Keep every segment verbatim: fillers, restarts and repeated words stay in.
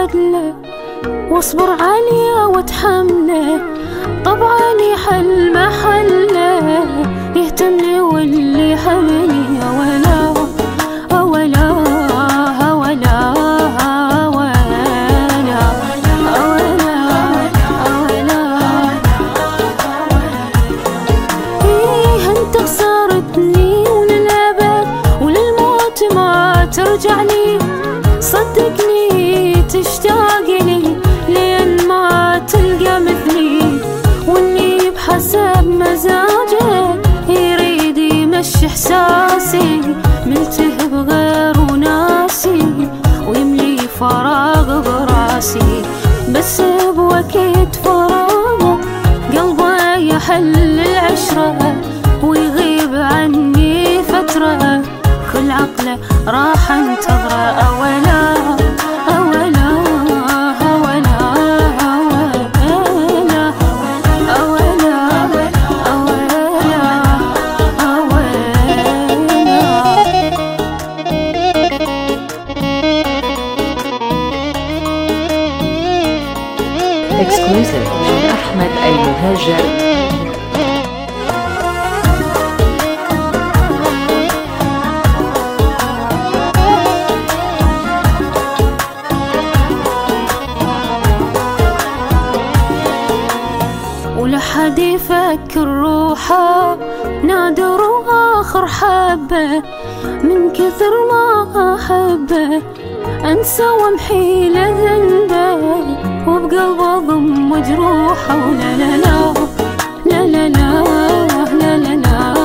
له واصبر عليه واتحمله، طبعا يحل محله، يهتمني واللي يحبني. ولا ولا ولا ترجع لي، صدقني تشتاق لي لين ما تلقى مثلي، واني بحسب مزاجه يريد يمشي احساسي، ملته بغير وناسي ويملي فراغ براسي، بس بوقت فراغه قلبه يحل العشرة ويغيب عني فترة، كل عقله راح انتظره. أولا أولا أولا أولا أولا Exclusive أحمد المهاجر. ولحد يفكر روحه نادر آخر حبه، من كثر ما أحبه أنسى وامحي له ذنبه، وبقلبه ضم مجروحه. ولا لا لا لا لا لا لا لا لا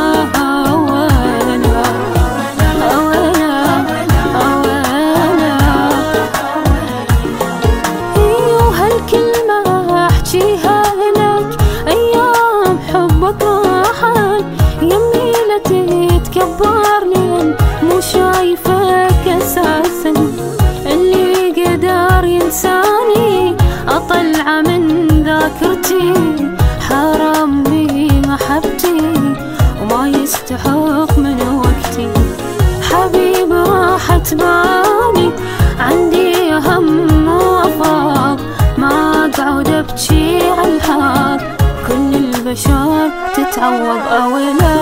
تتكبرني، مو شايفك أساسا اللي قدر ينساني، أطلع من ذاكرتي حرام بي محبتي وما يستحق من وقتي. حبيب راحت بالي عندي هم وأفاق، ما أقعد أبكي عالحال، كل البشر تتعوض. أولا